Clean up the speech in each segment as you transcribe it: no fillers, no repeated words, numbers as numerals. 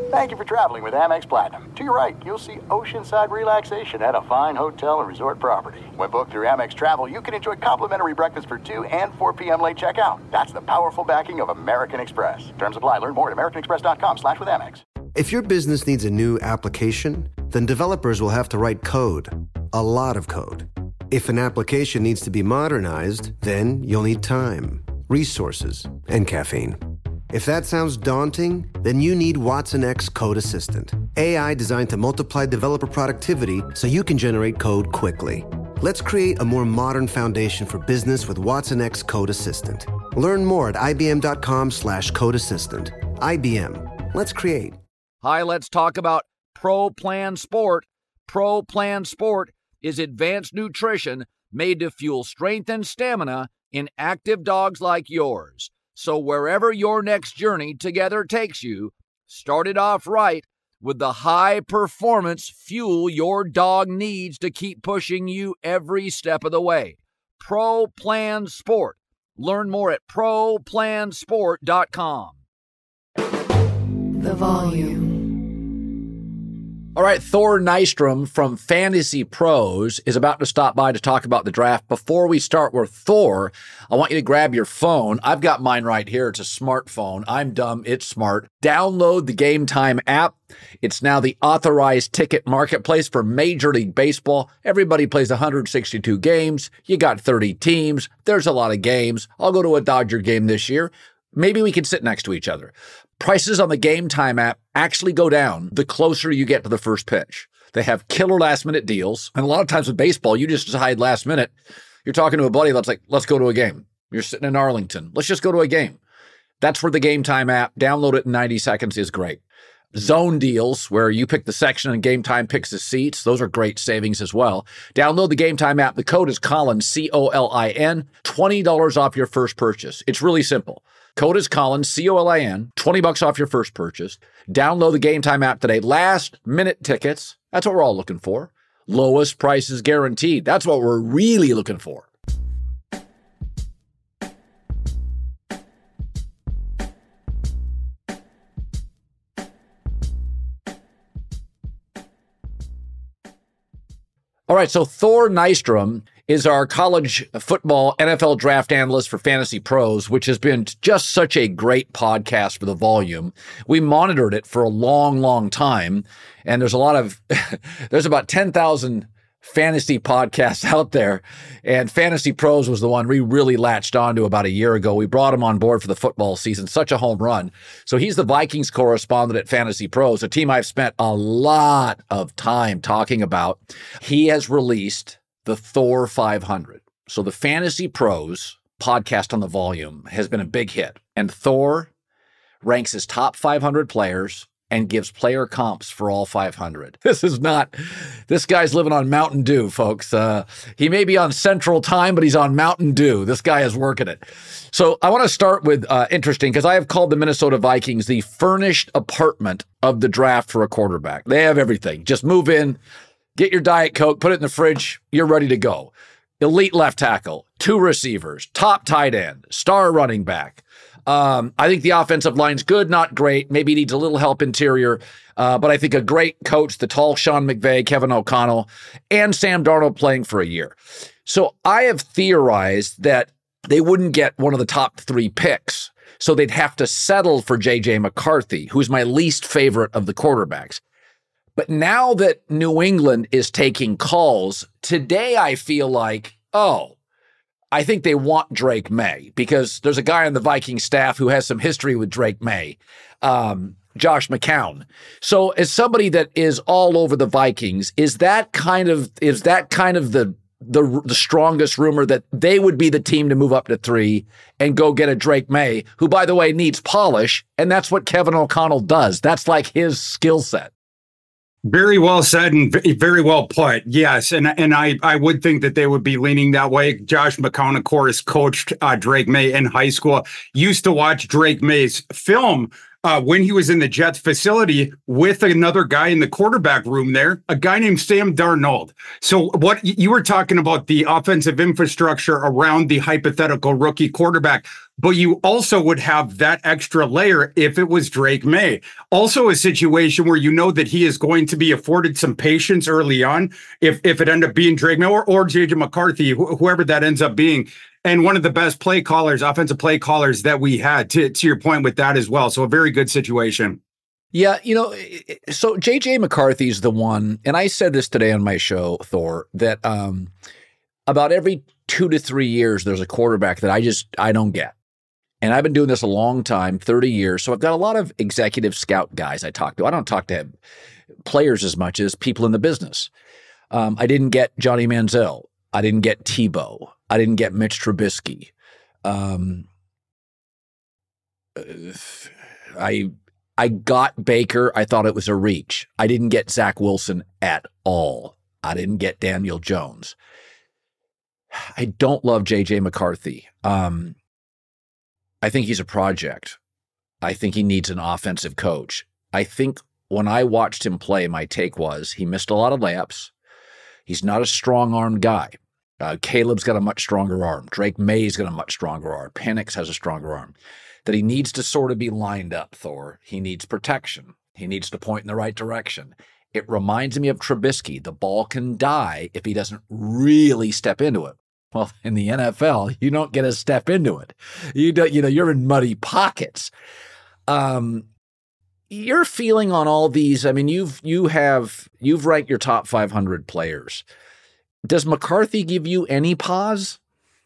Thank you for traveling with Amex Platinum. To your right, you'll see oceanside relaxation at a fine hotel and resort property. When booked through Amex Travel, you can enjoy complimentary breakfast for 2 and 4 p.m. late checkout. That's the powerful backing of American Express. Terms apply. Learn more at americanexpress.com/withAmex. If your business needs a new application, then developers will have to write code. A lot of code. If an application needs to be modernized, then you'll need time, resources, and caffeine. If that sounds daunting, then you need Watson X Code Assistant. AI designed to multiply developer productivity so you can generate code quickly. Let's create a more modern foundation for business with Watson X Code Assistant. Learn more at ibm.com/code assistant. IBM. Let's create. Hi, let's talk about Pro Plan Sport. Pro Plan Sport is advanced nutrition made to fuel strength and stamina in active dogs like yours. So wherever your next journey together takes you, start it off right with the high-performance fuel your dog needs to keep pushing you every step of the way. Pro Plan Sport. Learn more at ProPlansport.com. The Volume. All right, Thor Nystrom from Fantasy Pros is about to stop by to talk about the draft. Before we start with Thor, I want you to grab your phone. I've got mine right here. It's a smartphone. I'm dumb. It's smart. Download the Game Time app. It's now the authorized ticket marketplace for Major League Baseball. Everybody plays 162 games. You got 30 teams. There's a lot of games. I'll go to a Dodger game this year. Maybe we can sit next to each other. Prices on the Game Time app actually go down the closer you get to the first pitch. They have killer last-minute deals. And a lot of times with baseball, you just decide last minute. You're talking to a buddy that's like, let's go to a game. You're sitting in Arlington. Let's just go to a game. That's where the Game Time app, download it in 90 seconds, is great. Zone deals, where you pick the section and Game Time picks the seats. Those are great savings as well. Download the Game Time app. The code is Colin, C-O-L-I-N, $20 off your first purchase. It's really simple. Code is Colin, C-O-L-I-N, $20 off your first purchase. Download the Game Time app today. Last minute tickets. That's what we're all looking for. Lowest prices guaranteed. That's what we're really looking for. All right, so Thor Nystrom is our college football NFL draft analyst for Fantasy Pros, which has been just such a great podcast for the Volume. We monitored it for a long, long time, and there's about 10,000 fantasy podcasts out there, and Fantasy Pros was the one we really latched onto about a year ago. We brought him on board for the football season, such a home run. So he's the Vikings correspondent at Fantasy Pros, a team I've spent a lot of time talking about. He has released the Thor 500. So the Fantasy Pros podcast on the Volume has been a big hit, and Thor ranks his top 500 players and gives player comps for all 500. This guy's living on Mountain Dew, folks. He may be on Central Time, but he's on Mountain Dew. This guy is working it. So I want to start with interesting, because I have called the Minnesota Vikings the furnished apartment of the draft for a quarterback. They have everything. Just move in, get your Diet Coke, put it in the fridge, you're ready to go. Elite left tackle, 2 receivers, top tight end, star running back. I think the offensive line's good, not great. Maybe needs a little help interior. But I think a great coach, the tall Sean McVay, Kevin O'Connell, and Sam Darnold playing for a year. So I have theorized that they wouldn't get one of the top 3 picks. So they'd have to settle for J.J. McCarthy, who's my least favorite of the quarterbacks. But now that New England is taking calls, today I feel like, I think they want Drake May, because there's a guy on the Viking staff who has some history with Drake May, Josh McCown. So as somebody that is all over the Vikings, is that kind of the strongest rumor that they would be the team to move up to 3 and go get a Drake May, who, by the way, needs polish, and that's what Kevin O'Connell does. That's like his skill set. Very well said and very well put. Yes, and I would think that they would be leaning that way. Josh McCown, of course, coached Drake May in high school. Used to watch Drake May's film when he was in the Jets facility with another guy in the quarterback room there, a guy named Sam Darnold. So what you were talking about, the offensive infrastructure around the hypothetical rookie quarterback. but you also would have that extra layer if it was Drake May. Also a situation where you know that he is going to be afforded some patience early on if it ended up being Drake May or JJ McCarthy, whoever that ends up being. And one of the best play callers, offensive play callers that we had, to your point with that as well. So a very good situation. Yeah, so JJ McCarthy's the one, and I said this today on my show, Thor, that about every 2 to 3 years, there's a quarterback that I don't get. And I've been doing this a long time, 30 years. So I've got a lot of executive scout guys I talk to. I don't talk to players as much as people in the business. I didn't get Johnny Manziel. I didn't get Tebow. I didn't get Mitch Trubisky. I got Baker. I thought it was a reach. I didn't get Zach Wilson at all. I didn't get Daniel Jones. I don't love J.J. McCarthy. I think he's a project. I think he needs an offensive coach. I think when I watched him play, my take was he missed a lot of layups. He's not a strong-armed guy. Caleb's got a much stronger arm. Drake May's got a much stronger arm. Penix has a stronger arm. That he needs to sort of be lined up, Thor. He needs protection. He needs to point in the right direction. It reminds me of Trubisky. The ball can die if he doesn't really step into it. Well, in the NFL, you don't get to step into it. You're in muddy pockets. Your feeling on all these, I mean, you've ranked your top 500 players. Does McCarthy give you any pause?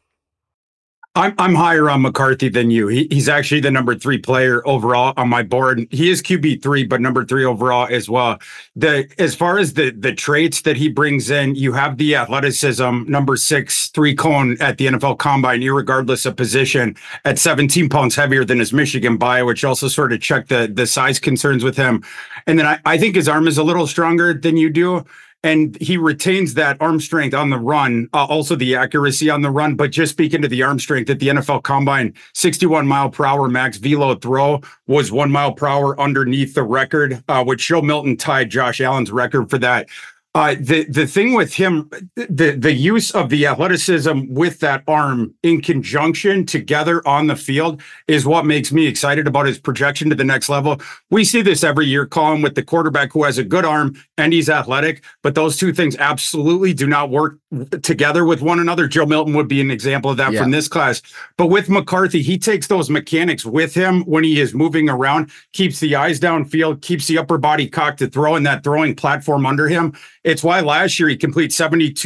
I'm higher on McCarthy than you. He's actually the number 3 player overall on my board. He is QB3, but number 3 overall as well. As far as the traits that he brings in, you have the athleticism, number 6, 3-cone at the NFL Combine, irregardless of position, at 17 pounds heavier than his Michigan bio, which also sort of checked the size concerns with him. And then I think his arm is a little stronger than you do. And he retains that arm strength on the run, also the accuracy on the run. But just speaking to the arm strength at the NFL Combine, 61 mile per hour max velo throw was 1 mile per hour underneath the record, which Joe Milton tied Josh Allen's record for that. The thing with him, the use of the athleticism with that arm in conjunction together on the field is what makes me excited about his projection to the next level. We see this every year, Colin, with the quarterback who has a good arm and he's athletic, but those two things absolutely do not work together with one another. Joe Milton would be an example of that from this class. But with McCarthy, he takes those mechanics with him when he is moving around, keeps the eyes downfield, keeps the upper body cocked to throw and that throwing platform under him. It's why last year he completes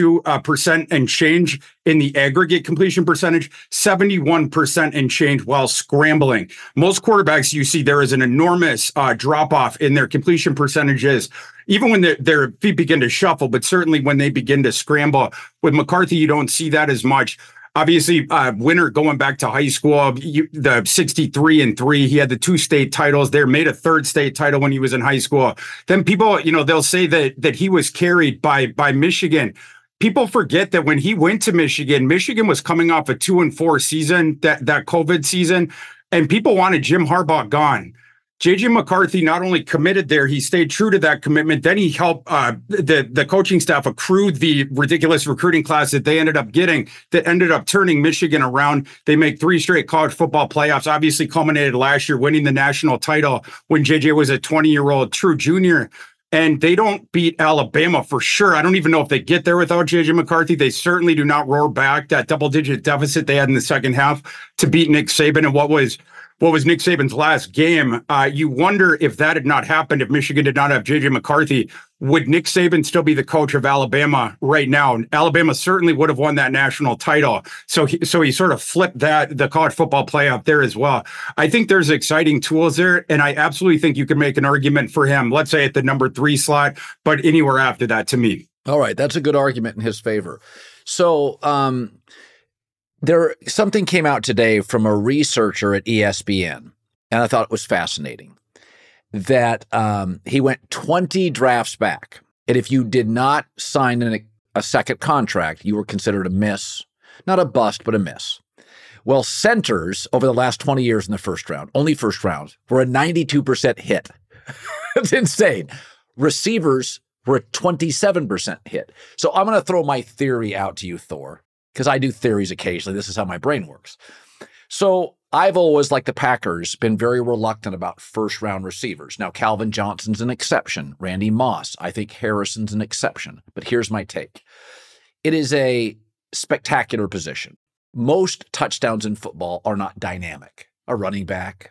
72% and change in the aggregate completion percentage, 71% and change while scrambling. Most quarterbacks you see there is an enormous drop-off in their completion percentages, even when their feet begin to shuffle, but certainly when they begin to scramble. With McCarthy, you don't see that as much. Obviously, winner going back to high school, the 63-3, he had the 2 state titles there, made a 3rd state title when he was in high school. Then people, they'll say that he was carried by Michigan. People forget that when he went to Michigan, Michigan was coming off a 2-4 season, that COVID season, and people wanted Jim Harbaugh gone. JJ McCarthy not only committed there, he stayed true to that commitment. Then he helped the coaching staff accrue the ridiculous recruiting class that they ended up getting that ended up turning Michigan around. They make 3 straight college football playoffs, obviously culminated last year winning the national title when JJ was a 20-year-old true junior. And they don't beat Alabama for sure. I don't even know if they get there without JJ McCarthy. They certainly do not roar back that double-digit deficit they had in the second half to beat Nick Saban in what was Nick Saban's last game. You wonder if that had not happened, if Michigan did not have J.J. McCarthy, would Nick Saban still be the coach of Alabama right now? Alabama certainly would have won that national title. So he sort of flipped the college football playoff there as well. I think there's exciting tools there, and I absolutely think you can make an argument for him, let's say at the number 3 slot, but anywhere after that to me. All right, that's a good argument in his favor. So, something came out today from a researcher at ESPN, and I thought it was fascinating, that he went 20 drafts back. And if you did not sign a second contract, you were considered a miss. Not a bust, but a miss. Well, centers over the last 20 years in the first round, only first round, were a 92% hit. That's insane. Receivers were a 27% hit. So I'm going to throw my theory out to you, Thor, because I do theories occasionally. This is how my brain works. So I've always, like the Packers, been very reluctant about first-round receivers. Now, Calvin Johnson's an exception. Randy Moss. I think Harrison's an exception. But here's my take. It is a spectacular position. Most touchdowns in football are not dynamic. A running back,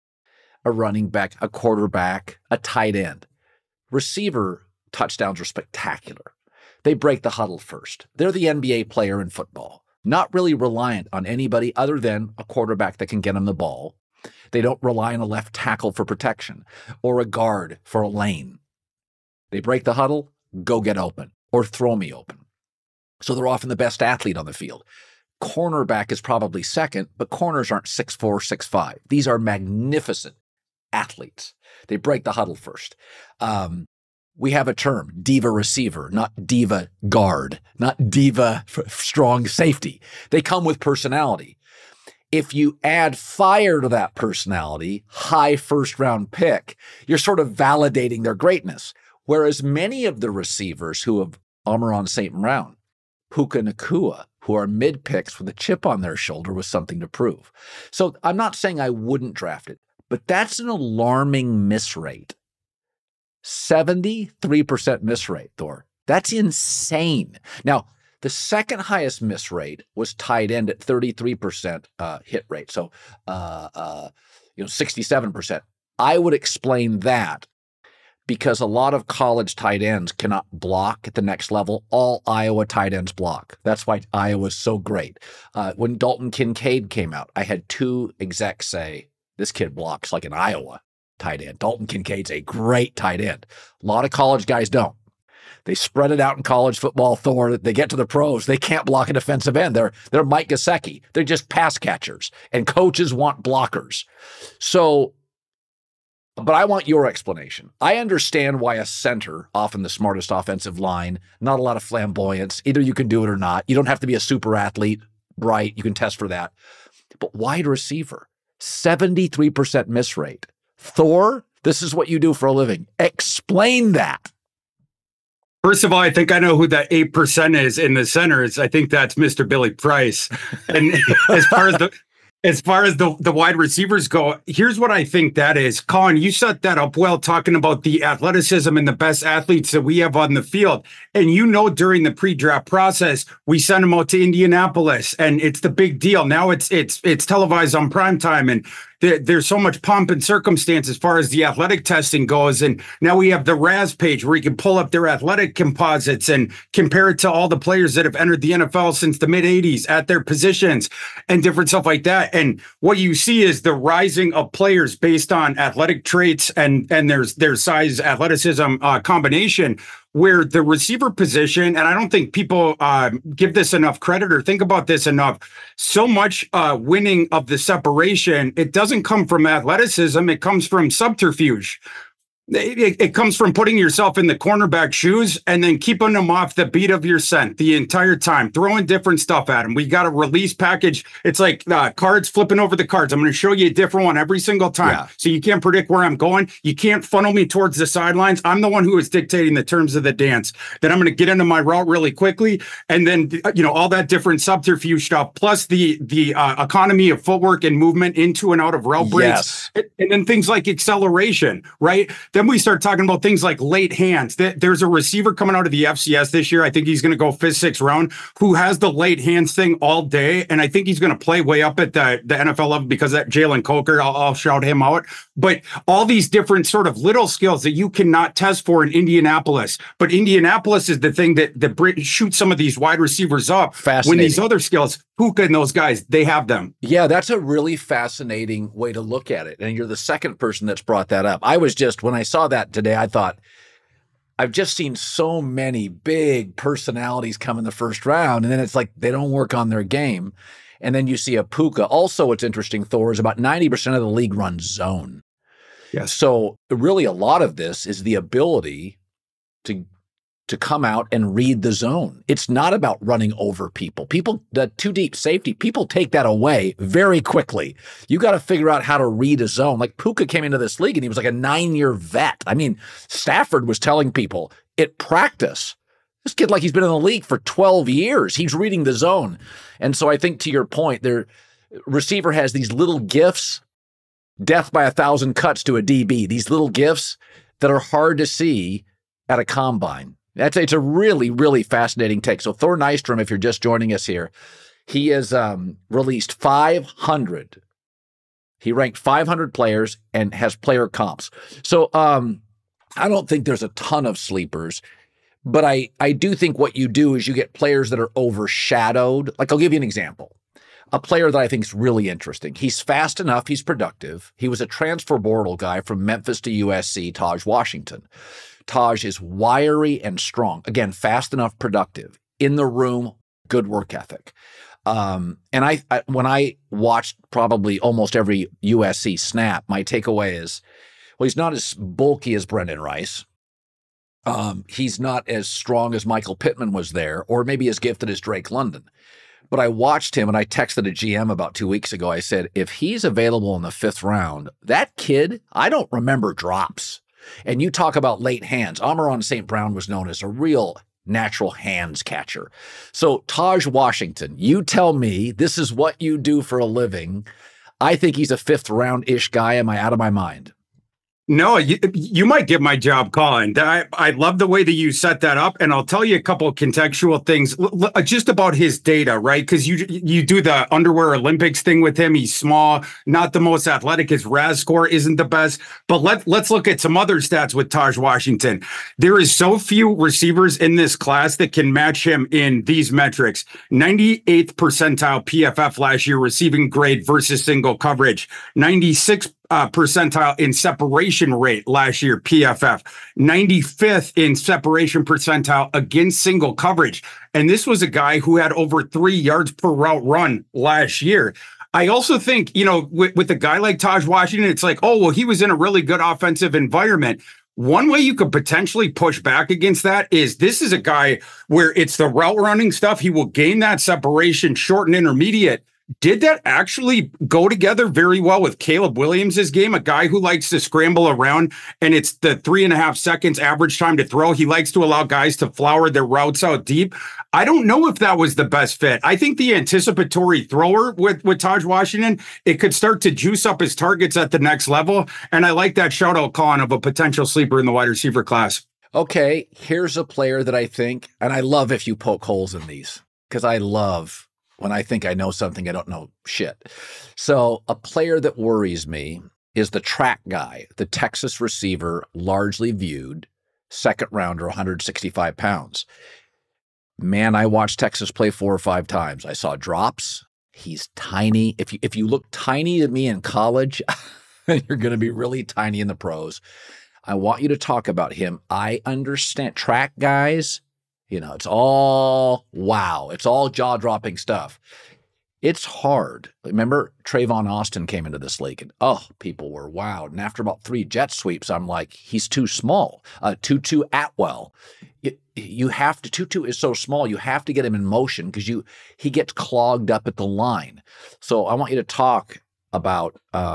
a quarterback, a tight end. Receiver touchdowns are spectacular. They break the huddle first. They're the NBA player in football. Not really reliant on anybody other than a quarterback that can get them the ball. They don't rely on a left tackle for protection or a guard for a lane. They break the huddle, go get open, or throw me open. So they're often the best athlete on the field. Cornerback is probably second, but corners aren't 6'4", 6'5". These are magnificent athletes. They break the huddle first. We have a term, diva receiver, not diva guard, not diva strong safety. They come with personality. If you add fire to that personality, high first-round pick, you're sort of validating their greatness. Whereas many of the receivers who have Amon-Ra St. Brown, Puka Nacua, who are mid-picks with a chip on their shoulder with something to prove. So I'm not saying I wouldn't draft it, but that's an alarming miss rate. 73% miss rate, Thor. That's insane. Now, the second highest miss rate was tight end at 33% hit rate. So, 67%. I would explain that because a lot of college tight ends cannot block at the next level. All Iowa tight ends block. That's why Iowa is so great. When Dalton Kincaid came out, I had 2 execs say, this kid blocks like an Iowa tight end. Dalton Kincaid's a great tight end. A lot of college guys don't. They spread it out in college football, Thor. They get to the pros. They can't block a defensive end. They're Mike Gesicki. They're just pass catchers, and coaches want blockers. So, but I want your explanation. I understand why a center, often the smartest offensive line, not a lot of flamboyance. Either you can do it or not. You don't have to be a super athlete, bright. You can test for that. But wide receiver, 73% miss rate. Thor, this is what you do for a living. Explain that. First of all, I think I know who that 8% is in the centers. I think that's Mr. Billy Price. And as far as the wide receivers go, here's what I think that is. Colin, you set that up well, talking about the athleticism and the best athletes that we have on the field. And during the pre-draft process, we sent them out to Indianapolis, and it's the big deal. Now it's televised on primetime, and there's so much pomp and circumstance as far as the athletic testing goes. And now we have the RAS page where you can pull up their athletic composites and compare it to all the players that have entered the NFL since the mid-'80s at their positions and different stuff like that. And what you see is the rising of players based on athletic traits and their size, athleticism combination, where the receiver position, and I don't think people give this enough credit or think about this enough, so much winning of the separation, it doesn't come from athleticism, it comes from subterfuge. It comes from putting yourself in the cornerback shoes and then keeping them off the beat of your scent the entire time, throwing different stuff at them. We got a release package. It's like cards, flipping over the cards. I'm going to show you a different one every single time. Yeah. So you can't predict where I'm going. You can't funnel me towards the sidelines. I'm the one who is dictating the terms of the dance. Then I'm going to get into my route really quickly. And then, all that different subterfuge stuff, plus the economy of footwork and movement into and out of route breaks. Yes. And then things like acceleration, right? Then we start talking about things like late hands. There's a receiver coming out of the FCS this year. I think he's going to go 5th, 6th round, who has the late hands thing all day. And I think he's going to play way up at the NFL level because that Jalen Coker, I'll shout him out. But all these different sort of little skills that you cannot test for in Indianapolis. But Indianapolis is the thing that shoots some of these wide receivers up. When these other skills, Puka and those guys, they have them. Yeah, that's a really fascinating way to look at it. And you're the second person that's brought that up. When I saw that today, I thought, I've just seen so many big personalities come in the first round, and then it's like they don't work on their game. And then you see a Puka. Also, what's interesting, Thor, is about 90% of the league runs zone. Yes. So really a lot of this is the ability to come out and read the zone. It's not about running over people. The too deep safety, people take that away very quickly. You got to figure out how to read a zone. Like Puka came into this league and he was like a 9-year vet. I mean, Stafford was telling people at practice, this kid, like he's been in the league for 12 years. He's reading the zone. And so I think to your point, receiver has these little gifts, death by 1,000 cuts to a DB, these little gifts that are hard to see at a combine. It's a really, really fascinating take. So Thor Nystrom, if you're just joining us here, he has released 500. He ranked 500 players and has player comps. So I don't think there's a ton of sleepers, but I do think what you do is you get players that are overshadowed. Like, I'll give you an example. A player that I think is really interesting. He's fast enough. He's productive. He was a transfer portal guy from Memphis to USC, Taj Washington. Taj is wiry and strong. Again, fast enough, productive. In the room, good work ethic. And I when I watched probably almost every USC snap, my takeaway is, well, he's not as bulky as Brendan Rice. He's not as strong as Michael Pittman was there, or maybe as gifted as Drake London. But I watched him, and I texted a GM about 2 weeks ago. I said, if he's available in the 5th round, that kid, I don't remember drops. And you talk about late hands. Amon-Ra St. Brown was known as a real natural hands catcher. So Taj Washington, you tell me this is what you do for a living. I think he's a 5th round-ish guy. Am I out of my mind? No, you might get my job, Colin. I love the way that you set that up, and I'll tell you a couple of contextual things just about his data, right? Because you do the underwear Olympics thing with him. He's small, not the most athletic. His RAS score isn't the best. But let's look at some other stats with Taj Washington. There is so few receivers in this class that can match him in these metrics. 98th percentile PFF last year receiving grade versus single coverage. 96th percentile in separation rate last year, PFF, 95th in separation percentile against single coverage. And this was a guy who had over 3 yards per route run last year. I also think, with a guy like Taj Washington, it's like, oh, well, he was in a really good offensive environment. One way you could potentially push back against that is this is a guy where it's the route running stuff. He will gain that separation, short and intermediate. Did that actually go together very well with Caleb Williams' game? A guy who likes to scramble around, and it's the 3.5 seconds average time to throw. He likes to allow guys to flower their routes out deep. I don't know if that was the best fit. I think the anticipatory thrower with Taj Washington, it could start to juice up his targets at the next level. And I like that shout out, Colin, of a potential sleeper in the wide receiver class. Okay, here's a player that I think, and I love if you poke holes in these, because I love when I think I know something, I don't know shit. So a player that worries me is the track guy, the Texas receiver, largely viewed, 2nd rounder, 165 pounds. Man, I watched Texas play 4 or 5 times. I saw drops. He's tiny. If you look tiny to me in college, you're going to be really tiny in the pros. I want you to talk about him. I understand track guys. It's all wow. It's all jaw-dropping stuff. It's hard. Remember, Trayvon Austin came into this league, and people were wowed. And after about 3 jet sweeps, I'm like, he's too small. Tutu Atwell. Tutu is so small, you have to get him in motion because he gets clogged up at the line. So I want you to talk about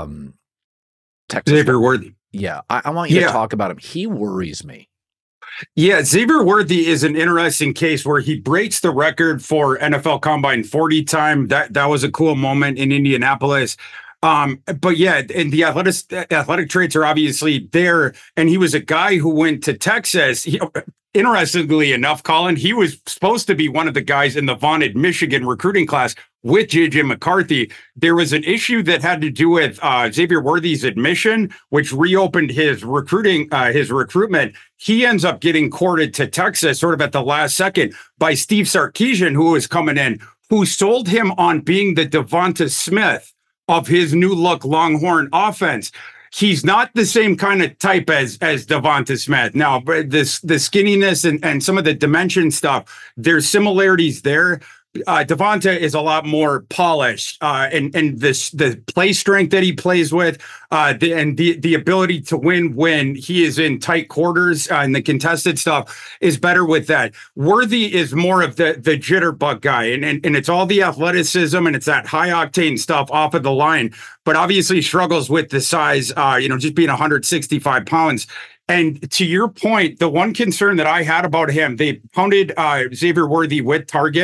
Texas. Xavier Worthy. Yeah, I want you to talk about him. He worries me. Yeah, Xavier Worthy is an interesting case where he breaks the record for NFL Combine 40 time. That was a cool moment in Indianapolis. But yeah, and the athletic traits are obviously there. And he was a guy who went to Texas. Interestingly enough, Colin, he was supposed to be one of the guys in the vaunted Michigan recruiting class with J.J. McCarthy. There was an issue that had to do with Xavier Worthy's admission, which reopened his recruitment. He ends up getting courted to Texas sort of at the last second by Steve Sarkisian, who was coming in, who sold him on being the Devonta Smith of his new look Longhorn offense. He's not the same kind of type as Devonta Smith. Now, the skinniness and some of the dimension stuff, there's similarities there. Devonta is a lot more polished, and the play strength that he plays with, the ability to win when he is in tight quarters and the contested stuff is better with that. Worthy is more of the jitterbug guy, and it's all the athleticism and it's that high octane stuff off of the line, but obviously struggles with the size, just being 165 pounds. And to your point, the one concern that I had about him, they pounded Xavier Worthy with targets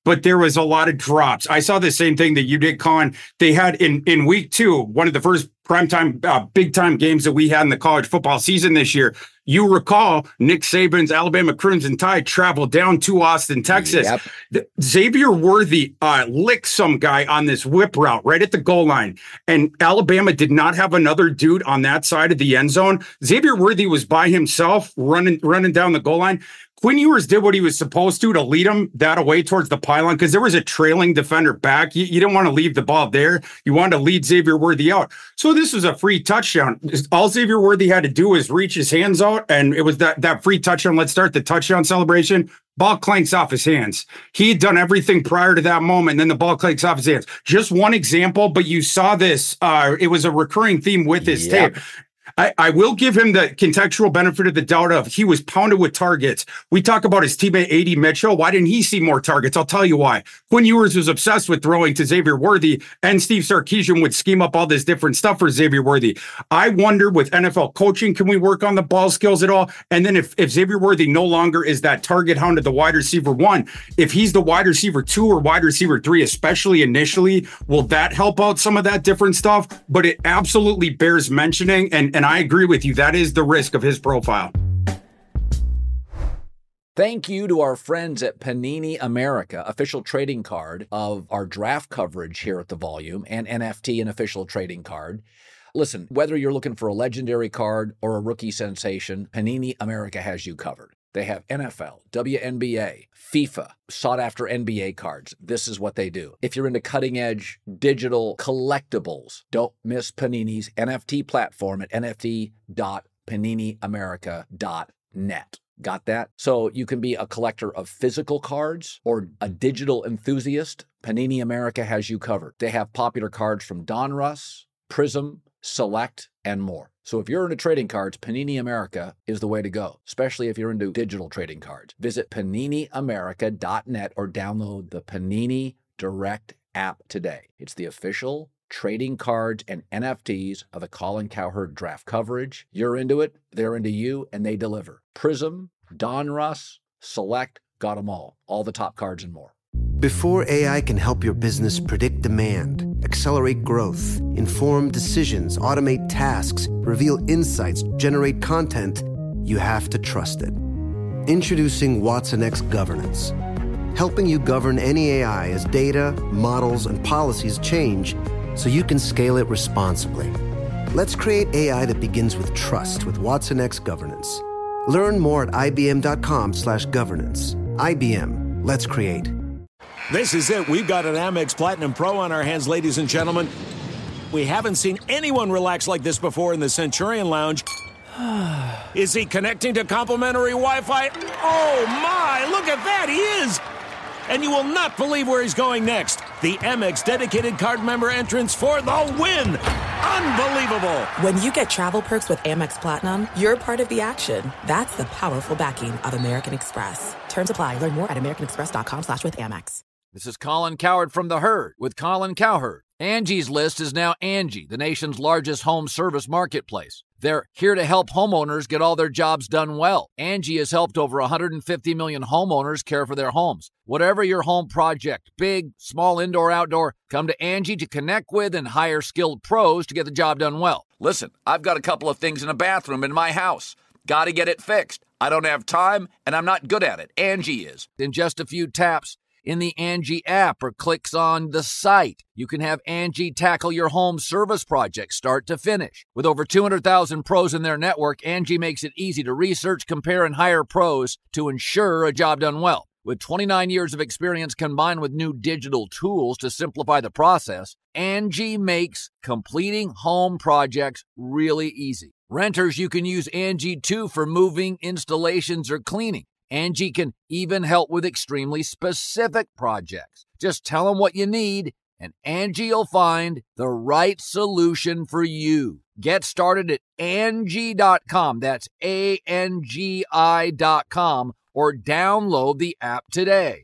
but there was a lot of drops. I saw the same thing that you did, Colin. They had in week 2, one of the first primetime, big time games that we had in the college football season this year. You recall Nick Saban's Alabama Crimson Tide traveled down to Austin, Texas. Yep. Xavier Worthy licked some guy on this whip route right at the goal line. And Alabama did not have another dude on that side of the end zone. Xavier Worthy was by himself running down the goal line. Quinn Ewers did what he was supposed to lead him that away towards the pylon because there was a trailing defender back. You didn't want to leave the ball there. You wanted to lead Xavier Worthy out. So this was a free touchdown. All Xavier Worthy had to do was reach his hands out, and it was that free touchdown. Let's start the touchdown celebration. Ball clanks off his hands. He had done everything prior to that moment, and then the ball clanks off his hands. Just one example, but you saw this. It was a recurring theme with his tape. I will give him the contextual benefit of the doubt of he was pounded with targets. We talk about his teammate, A.D. Mitchell. Why didn't he see more targets? I'll tell you why. Quinn Ewers was obsessed with throwing to Xavier Worthy, and Steve Sarkisian would scheme up all this different stuff for Xavier Worthy. I wonder with NFL coaching, can we work on the ball skills at all? And then if Xavier Worthy no longer is that target hound of the wide receiver 1, if he's the wide receiver 2 or wide receiver 3, especially initially, will that help out some of that different stuff? But it absolutely bears mentioning, and I agree with you. That is the risk of his profile. Thank you to our friends at Panini America, official trading card of our draft coverage here at The Volume, and NFT, an official trading card. Listen, whether you're looking for a legendary card or a rookie sensation, Panini America has you covered. They have NFL, WNBA, FIFA, sought-after NBA cards. This is what they do. If you're into cutting-edge digital collectibles, don't miss Panini's NFT platform at nft.paniniamerica.net. Got that? So you can be a collector of physical cards or a digital enthusiast. Panini America has you covered. They have popular cards from Donruss, Prism, Select, and more. So if you're into trading cards, Panini America is the way to go, especially if you're into digital trading cards. Visit paniniamerica.net or download the Panini Direct app today. It's the official trading cards and NFTs of the Colin Cowherd draft coverage. You're into it, they're into you, and they deliver. Prism, Donruss, Select, got them all the top cards and more. Before AI can help your business predict demand, accelerate growth, inform decisions, automate tasks, reveal insights, generate content, you have to trust it. Introducing watsonx Governance, helping you govern any AI as data, models, and policies change so you can scale it responsibly. Let's create AI that begins with trust with watsonx Governance. Learn more at ibm.com/governance. IBM, let's create. This is it. We've got an Amex Platinum Pro on our hands, ladies and gentlemen. We haven't seen anyone relax like this before in the Centurion Lounge. Is he connecting to complimentary Wi-Fi? Oh, my. Look at that. He is. And you will not believe where he's going next. The Amex dedicated card member entrance for the win. Unbelievable. When you get travel perks with Amex Platinum, you're part of the action. That's the powerful backing of American Express. Terms apply. Learn more at americanexpress.com/withAmex. This is Colin Cowherd from The Herd with Colin Cowherd. Angie's List is now Angie, the nation's largest home service marketplace. They're here to help homeowners get all their jobs done well. Angie has helped over 150 million homeowners care for their homes. Whatever your home project, big, small, indoor, outdoor, come to Angie to connect with and hire skilled pros to get the job done well. Listen, I've got a couple of things in a bathroom in my house. Got to get it fixed. I don't have time, and I'm not good at it. Angie is. In just a few taps in the Angie app or clicks on the site, you can have Angie tackle your home service project start to finish. With over 200,000 pros in their network, Angie makes it easy to research, compare, and hire pros to ensure a job done well. With 29 years of experience combined with new digital tools to simplify the process, Angie makes completing home projects really easy. Renters, you can use Angie too for moving, installations, or cleaning. Angie can even help with extremely specific projects. Just tell them what you need, and Angie will find the right solution for you. Get started at Angie.com. That's ANGI.com, or download the app today.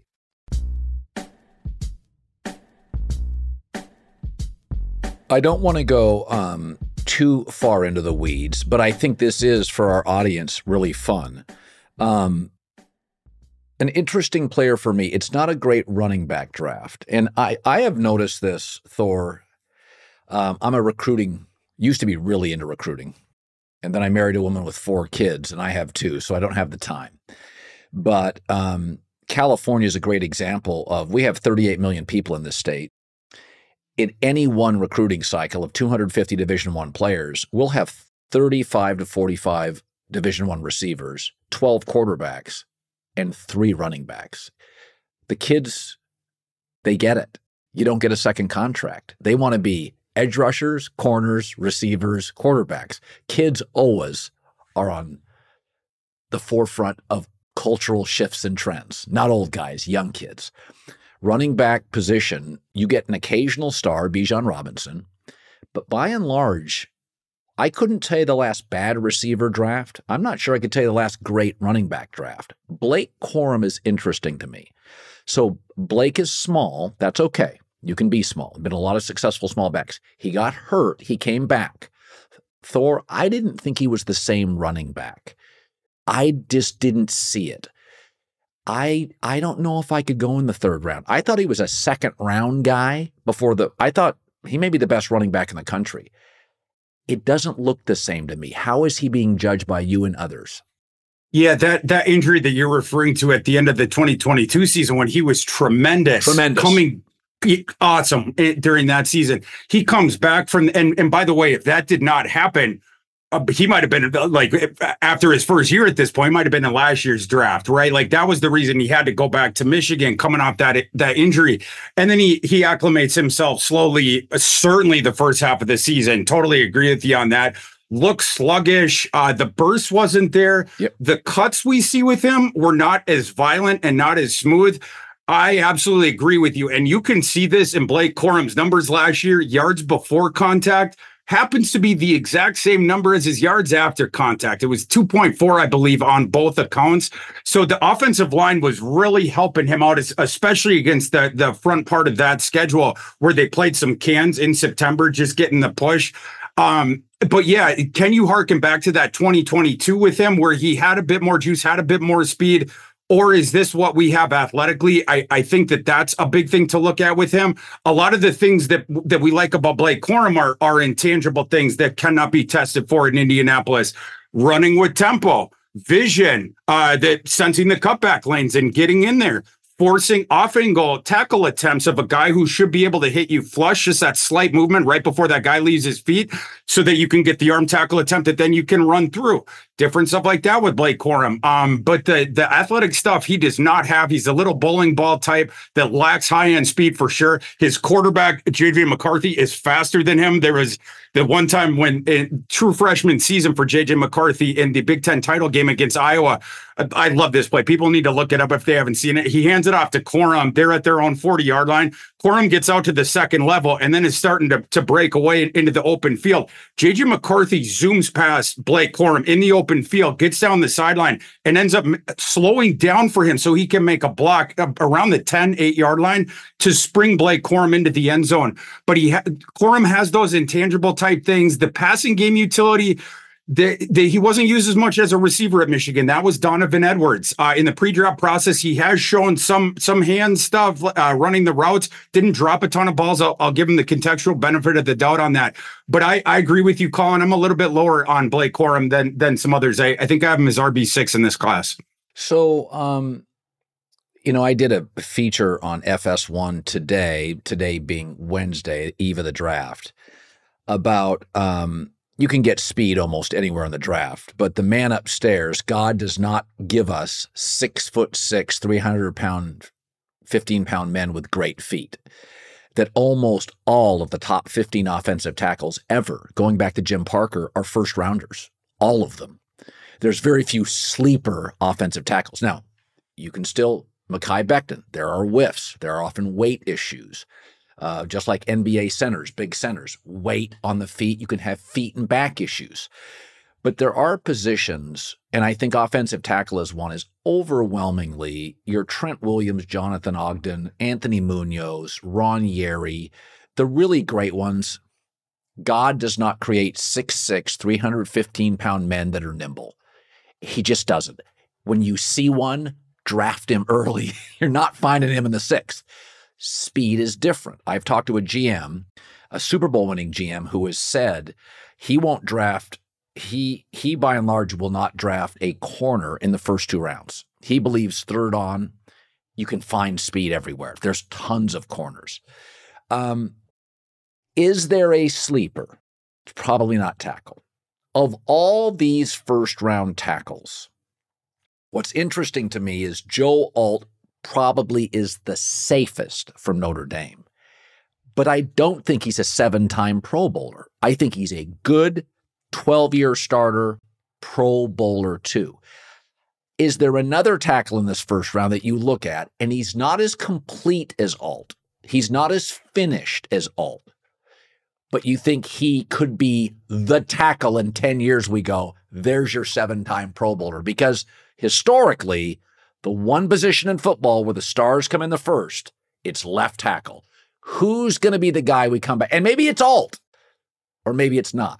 I don't want to go too far into the weeds, but I think this is, for our audience, really fun. an interesting player for me. It's not a great running back draft. And I have noticed this, Thor. I'm used to be really into recruiting. And then I married a woman with 4 kids, and I have 2, so I don't have the time. But California is a great example of, we have 38 million people in this state. In any one recruiting cycle of 250 Division I players, we'll have 35 to 45 Division I receivers, 12 quarterbacks, and 3 running backs. The kids, they get it. You don't get a second contract. They want to be edge rushers, corners, receivers, quarterbacks. Kids always are on the forefront of cultural shifts and trends. Not old guys, young kids. Running back position, you get an occasional star, Bijan Robinson, but by and large, I couldn't tell you the last bad receiver draft. I'm not sure I could tell you the last great running back draft. Blake Corum is interesting to me. So Blake is small. That's okay. You can be small. Been a lot of successful small backs. He got hurt. He came back. Thor, I didn't think he was the same running back. I just didn't see it. I don't know if I could go in the 3rd round. I thought he was a 2nd round guy I thought he may be the best running back in the country. It doesn't look the same to me. How is he being judged by you and others? Yeah, that injury that you're referring to at the end of the 2022 season, when he was tremendous. Coming awesome during that season. He comes back from, and by the way, if that did not happen, he might have been like, after his first year at this point, might have been in last year's draft, right? Like that was the reason he had to go back to Michigan coming off that injury. And then he acclimates himself slowly, certainly the first half of the season. Totally agree with you on that. Looks sluggish. The burst wasn't there. Yep. The cuts we see with him were not as violent and not as smooth. I absolutely agree with you. And you can see this in Blake Corum's numbers last year. Yards before contact happens to be the exact same number as his yards after contact. It was 2.4, I believe, on both accounts. So the offensive line was really helping him out, especially against the front part of that schedule where they played some cans in September, just getting the push. But yeah, can you harken back to that 2022 with him where he had a bit more juice, had a bit more speed? Or is this what we have athletically? I think that's a big thing to look at with him. A lot of the things that we like about Blake Corum are intangible things that cannot be tested for in Indianapolis. Running with tempo, vision, that sensing the cutback lanes and getting in there. Forcing off-angle tackle attempts of a guy who should be able to hit you flush, just that slight movement right before that guy leaves his feet so that you can get the arm tackle attempt that then you can run through. Different stuff like that with Blake Corum. But the athletic stuff he does not have. He's a little bowling ball type that lacks high-end speed for sure. His quarterback, J.J. McCarthy, is faster than him. There was the one time when in true freshman season for J.J. McCarthy in the Big Ten title game against Iowa. I love this play. People need to look it up if they haven't seen it. He hands it off to Corum. They're at their own 40-yard line. Corum gets out to the second level and then is starting to break away into the open field. J.J. McCarthy zooms past Blake Corum in the open field, gets down the sideline, and ends up slowing down for him so he can make a block around the 8-yard line to spring Blake Corum into the end zone. But Corum has those intangible type things. The passing game utility, he wasn't used as much as a receiver at Michigan. That was Donovan Edwards. In the pre-draft process, he has shown some hand stuff, running the routes, didn't drop a ton of balls. I'll give him the contextual benefit of the doubt on that. But I agree with you, Colin. I'm a little bit lower on Blake Corum than some others. I think I have him as RB6 in this class. So, I did a feature on FS1 today being Wednesday, eve of the draft, about you can get speed almost anywhere in the draft, but the man upstairs, God does not give us 6'6", 300-pound, 15-pound men with great feet. That almost all of the top 15 offensive tackles ever, going back to Jim Parker, are first rounders. All of them. There's very few sleeper offensive tackles. Now, you can still, Mekhi Becton, there are whiffs. There are often weight issues. Just like NBA centers, big centers, weight on the feet, you can have feet and back issues. But there are positions, and I think offensive tackle is one, is overwhelmingly your Trent Williams, Jonathan Ogden, Anthony Munoz, Ron Yeri, the really great ones. God does not create 6'6", 315-pound men that are nimble. He just doesn't. When you see one, draft him early. You're not finding him in the 6th. Speed is different. I've talked to a GM, a Super Bowl winning GM, who has said he won't draft. He by and large will not draft a corner in the first 2 rounds. He believes third on, you can find speed everywhere. There's tons of corners. Is there a sleeper? It's probably not tackle. Of all these first round tackles, what's interesting to me is Joe Alt probably is the safest from Notre Dame. But I don't think he's a 7-time Pro Bowler. I think he's a good 12-year starter, Pro Bowler too. Is there another tackle in this first round that you look at, and he's not as complete as Alt? He's not as finished as Alt. But you think he could be the tackle in 10 years, we go, there's your 7-time Pro Bowler. Because historically, the one position in football where the stars come in the first, it's left tackle. Who's going to be the guy we come back? And maybe it's Alt, or maybe it's not.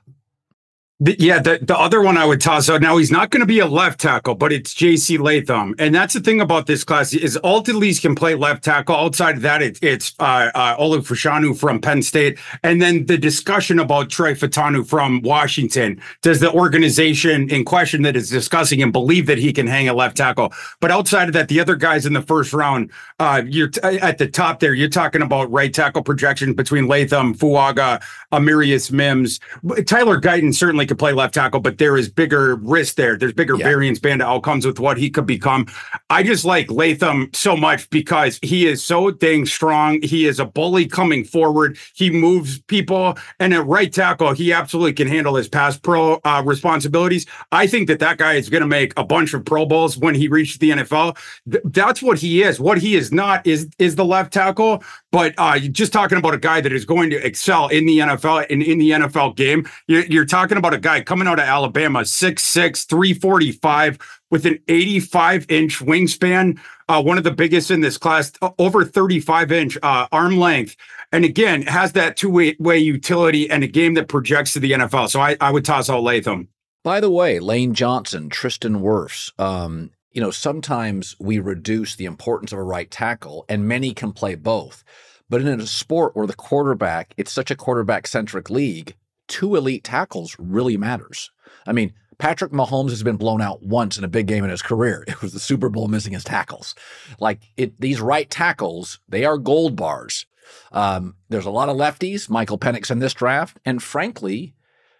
The other one I would toss out now, he's not going to be a left tackle, but it's J.C. Latham. And that's the thing about this class is Alt at least can play left tackle. Outside of that, it's Olu Fashanu from Penn State. And then the discussion about Troy Fautanu from Washington. Does the organization in question that is discussing him believe that he can hang a left tackle? But outside of that, the other guys in the first round, you're at the top there, you're talking about right tackle projection between Latham, Fuaga, Amarius Mims. Tyler Guyton certainly could play left tackle, but there is bigger risk there. There's bigger variance band of outcomes with what he could become. I just like Latham so much because he is so dang strong. He is a bully coming forward. He moves people. And at right tackle, he absolutely can handle his pass pro responsibilities. I think that guy is going to make a bunch of Pro Bowls when he reaches the NFL. That's what he is. What he is not is the left tackle. But just talking about a guy that is going to excel in the NFL and in the NFL game, you're talking about a guy coming out of Alabama, 6'6", 345, with an 85-inch wingspan, one of the biggest in this class, over 35-inch arm length. And again, has that two-way utility and a game that projects to the NFL. So I would toss out Latham. By the way, Lane Johnson, Tristan Wirfs, sometimes we reduce the importance of a right tackle, and many can play both. But in a sport where the quarterback, it's such a quarterback-centric league, 2 elite tackles really matters. I mean, Patrick Mahomes has been blown out once in a big game in his career. It was the Super Bowl missing his tackles. These right tackles, they are gold bars. There's a lot of lefties, Michael Penix in this draft, and frankly,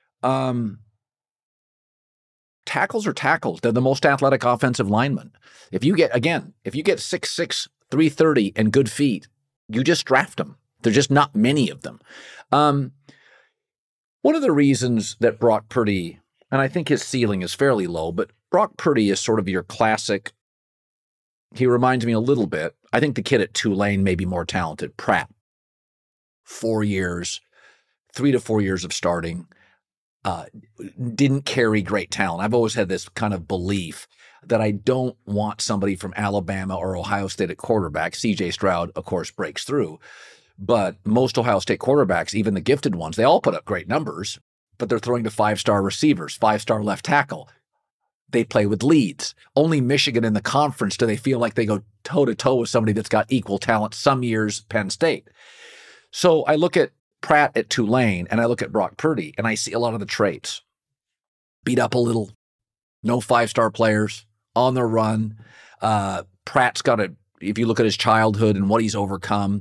tackles are tackles. They're the most athletic offensive linemen. If you get 6'6", 330 and good feet, you just draft them. There's just not many of them. One of the reasons that Brock Purdy, and I think his ceiling is fairly low, but Brock Purdy is sort of your classic. He reminds me a little bit. I think the kid at Tulane may be more talented. Pratt, 4 years, 3 to 4 years of starting. Didn't carry great talent. I've always had this kind of belief that I don't want somebody from Alabama or Ohio State at quarterback. CJ Stroud, of course, breaks through. But most Ohio State quarterbacks, even the gifted ones, they all put up great numbers, but they're throwing to 5-star receivers, 5-star left tackle. They play with leads. Only Michigan in the conference do they feel like they go toe-to-toe with somebody that's got equal talent. Some years, Penn State. So I look at Pratt at Tulane, and I look at Brock Purdy, and I see a lot of the traits. Beat up a little, no 5-star players, on the run. Pratt's got if you look at his childhood and what he's overcome,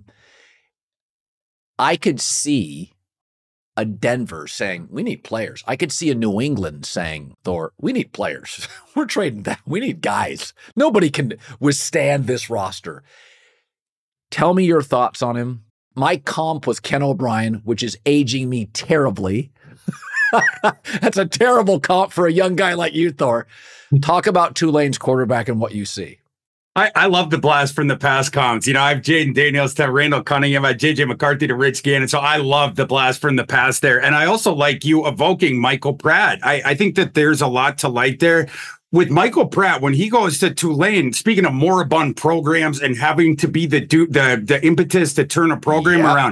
I could see a Denver saying, we need players. I could see a New England saying, Thor, we need players. We're trading that. We need guys. Nobody can withstand this roster. Tell me your thoughts on him. My comp was Ken O'Brien, which is aging me terribly. That's a terrible comp for a young guy like you, Thor. Talk about Tulane's quarterback and what you see. I love the blast from the past comps. I have Jaden Daniels to Randall Cunningham, I have JJ McCarthy to Rich Gannon. So I love the blast from the past there. And I also like you evoking Michael Pratt. I think that there's a lot to like there. With Michael Pratt, when he goes to Tulane, speaking of moribund programs and having to be the impetus to turn a program around,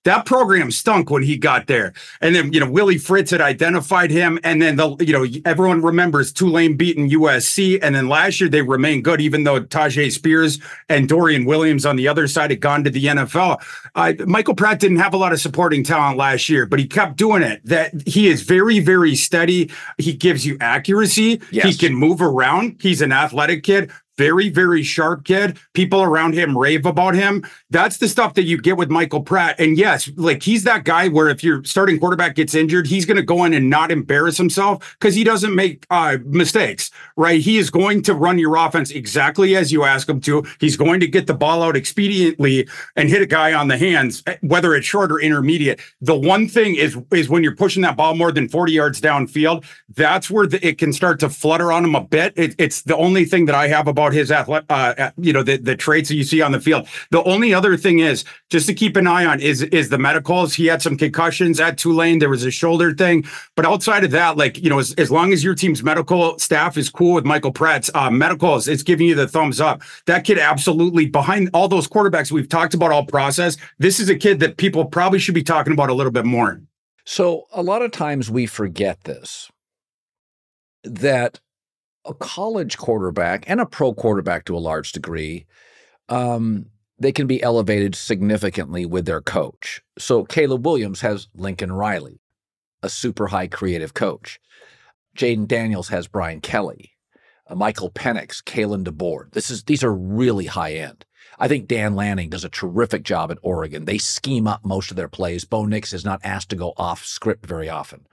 That program stunk when he got there. And then, Willie Fritz had identified him. And then, everyone remembers Tulane beating USC. And then last year they remained good, even though Tajay Spears and Dorian Williams on the other side had gone to the NFL. Michael Pratt didn't have a lot of supporting talent last year, but he kept doing it. That he is very, very steady. He gives you accuracy. Yes. He can move around. He's an athletic kid. Very, very sharp kid. People around him rave about him. That's the stuff that you get with Michael Pratt. And yes, like he's that guy where if your starting quarterback gets injured, he's going to go in and not embarrass himself because he doesn't make mistakes, right? He is going to run your offense exactly as you ask him to. He's going to get the ball out expediently and hit a guy on the hands, whether it's short or intermediate. The one thing is when you're pushing that ball more than 40 yards downfield, that's where it can start to flutter on him a bit. It's the only thing that I have about his the traits that you see on the field. The only other thing is just to keep an eye on is the medicals. He had some concussions at Tulane. There was a shoulder thing, but outside of that, as long as your team's medical staff is cool with Michael Pratt's medicals, it's giving you the thumbs up. That kid absolutely, behind all those quarterbacks we've talked about all process, this is a kid that people probably should be talking about a little bit more. So a lot of times we forget this, that a college quarterback and a pro quarterback to a large degree, they can be elevated significantly with their coach. So Caleb Williams has Lincoln Riley, a super high creative coach. Jaden Daniels has Brian Kelly. Michael Penix, Kalen DeBoer. These are really high end. I think Dan Lanning does a terrific job at Oregon. They scheme up most of their plays. Bo Nix is not asked to go off script very often.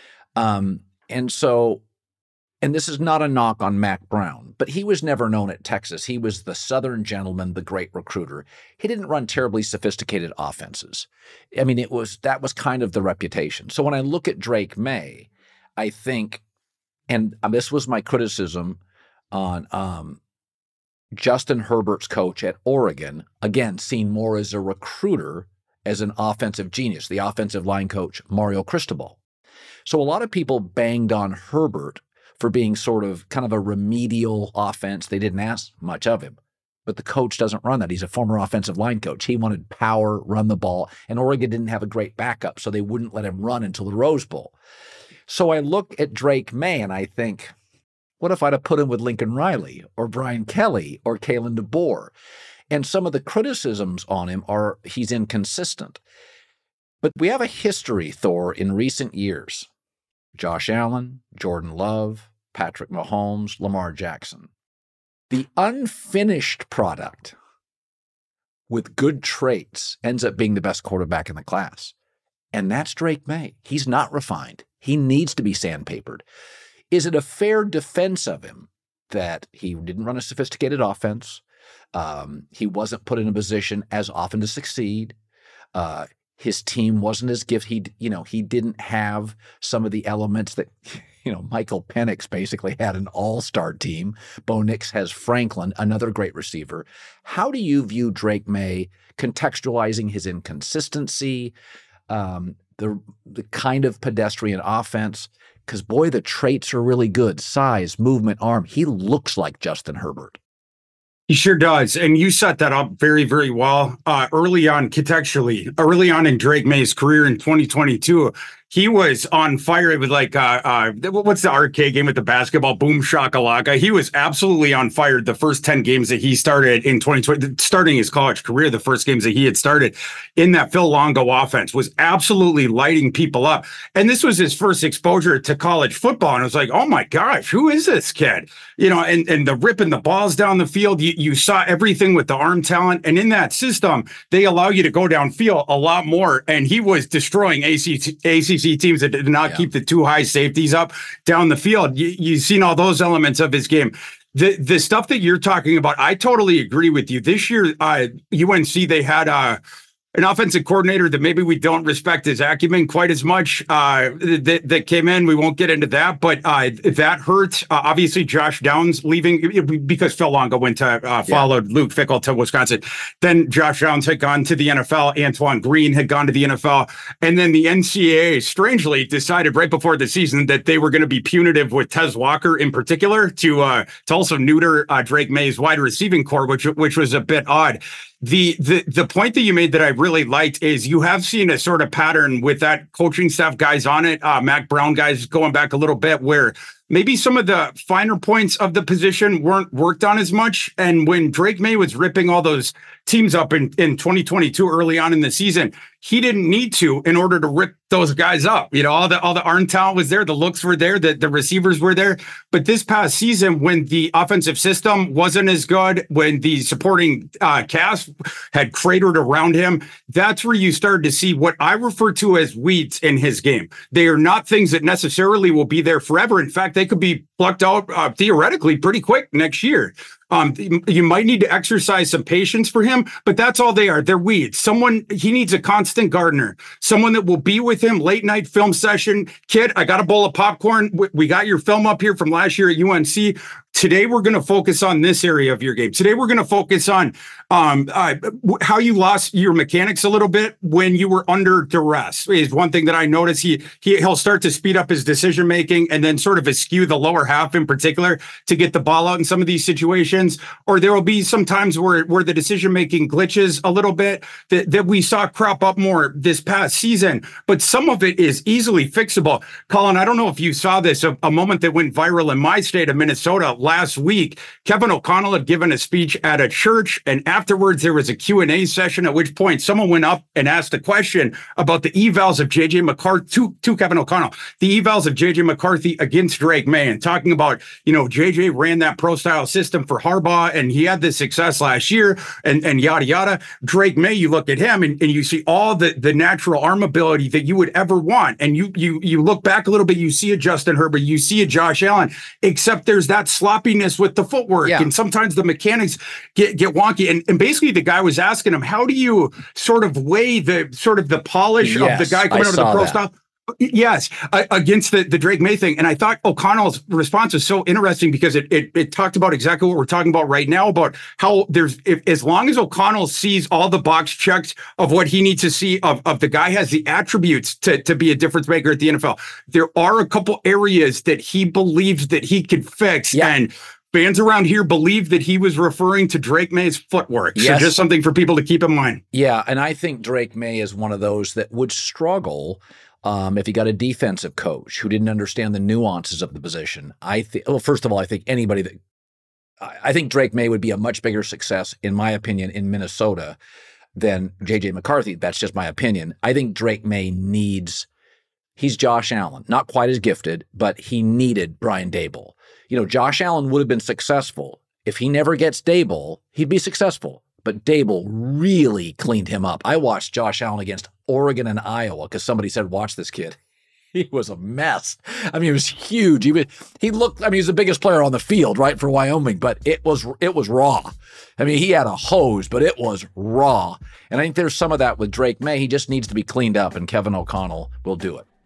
And this is not a knock on Mac Brown, but he was never known at Texas. He was the Southern gentleman, the great recruiter. He didn't run terribly sophisticated offenses. I mean, that was kind of the reputation. So when I look at Drake May, I think, and this was my criticism on Justin Herbert's coach at Oregon, again, seen more as a recruiter, as an offensive genius, the offensive line coach, Mario Cristobal. So a lot of people banged on Herbert for being sort of kind of a remedial offense. They didn't ask much of him, but the coach doesn't run that. He's a former offensive line coach. He wanted power, run the ball, and Oregon didn't have a great backup, so they wouldn't let him run until the Rose Bowl. So I look at Drake May and I think, what if I'd have put him with Lincoln Riley or Brian Kelly or Kalen DeBoer? And some of the criticisms on him are he's inconsistent. But we have a history, Thor, in recent years. Josh Allen, Jordan Love, Patrick Mahomes, Lamar Jackson. The unfinished product with good traits ends up being the best quarterback in the class. And that's Drake May. He's not refined. He needs to be sandpapered. Is it a fair defense of him that he didn't run a sophisticated offense? He wasn't put in a position as often to succeed. His team wasn't as gifted. He didn't have some of the elements that, Michael Penix basically had an all-star team. Bo Nix has Franklin, another great receiver. How do you view Drake May contextualizing his inconsistency, the kind of pedestrian offense? Because, boy, the traits are really good. Size, movement, arm. He looks like Justin Herbert. He sure does. And you set that up very, very well. Early on in Drake May's career in 2022, he was on fire. It was like, what's the arcade game with the basketball? Boom Shakalaka. He was absolutely on fire the first 10 games that he started in 2020, starting his college career. The first games that he had started in that Phil Longo offense was absolutely lighting people up. And this was his first exposure to college football. And it was like, oh my gosh, who is this kid? And the ripping the balls down the field, you saw everything with the arm talent. And in that system, they allow you to go downfield a lot more. And he was destroying ACC teams that did not keep the two high safeties up down the field. You've seen all those elements of his game. The stuff that you're talking about, I totally agree with you. This year, UNC, they had an offensive coordinator that maybe we don't respect his acumen quite as much that came in. We won't get into that, but that hurt. Obviously, Josh Downs leaving because Phil Longo went to followed Luke Fickell to Wisconsin. Then Josh Downs had gone to the NFL. Antoine Green had gone to the NFL. And then the NCAA strangely decided right before the season that they were going to be punitive with Tez Walker in particular to also neuter Drake May's wide receiving core, which was a bit odd. The point that you made that I really liked is you have seen a sort of pattern with that coaching staff guys on it, Mac Brown guys going back a little bit, where maybe some of the finer points of the position weren't worked on as much. And when Drake May was ripping all those teams up in 2022 early on in the season, he didn't need to in order to rip those guys up. You know, all the arm talent was there, the looks were there, the receivers were there. But this past season, when the offensive system wasn't as good, when the supporting cast had cratered around him, that's where you started to see what I refer to as weeds in his game. They are not things that necessarily will be there forever. In fact, they could be plucked out theoretically pretty quick next year. You might need to exercise some patience for him, but that's all they are. They're weeds. He needs a constant gardener, someone that will be with him late night film session. Kid, I got a bowl of popcorn. We got your film up here from last year at UNC. Today, we're going to focus on this area of your game. Today, we're going to focus on how you lost your mechanics a little bit when you were under duress is one thing that I noticed. He'll start to speed up his decision making and then sort of eschew the lower half in particular to get the ball out in some of these situations. Or there will be some times where the decision making glitches a little bit that we saw crop up more this past season. But some of it is easily fixable. Colin, I don't know if you saw this, a moment that went viral in my state of Minnesota last week. Kevin O'Connell had given a speech at a church, and afterwards there was a Q&A session, at which point someone went up and asked a question about the evals of J.J. McCarthy to Kevin O'Connell, the evals of J.J. McCarthy against Drake May, and talking about, J.J. ran that pro-style system for Harbaugh, and he had this success last year, and yada, yada. Drake May, you look at him, and you see all the natural arm ability that you would ever want, and you look back a little bit, you see a Justin Herbert, you see a Josh Allen, except there's that sloppiness with the footwork, and sometimes the mechanics get wonky. And basically, the guy was asking him, how do you sort of weigh the polish of the guy coming out of the pro style? Yes, against the Drake May thing. And I thought O'Connell's response was so interesting because it talked about exactly what we're talking about right now, about how as long as O'Connell sees all the box checks of what he needs to see of the guy has the attributes to be a difference maker at the NFL, there are a couple areas that he believes that he could fix. Yeah. And fans around here believe that he was referring to Drake May's footwork. Yes. So just something for people to keep in mind. Yeah, and I think Drake May is one of those that would struggle if he got a defensive coach who didn't understand the nuances of the position. First of all, I think I think Drake May would be a much bigger success, in my opinion, in Minnesota than J.J. McCarthy. That's just my opinion. I think Drake May he's Josh Allen, not quite as gifted, but he needed Brian Daboll. Josh Allen would have been successful. If he never gets Daboll, he'd be successful. But Daboll really cleaned him up. I watched Josh Allen against Oregon and Iowa because somebody said, watch this kid. He was a mess. I mean, he was huge. He looked, he's the biggest player on the field, right, for Wyoming, but it was raw. I mean, he had a hose, but it was raw. And I think there's some of that with Drake May. He just needs to be cleaned up, and Kevin O'Connell will do it.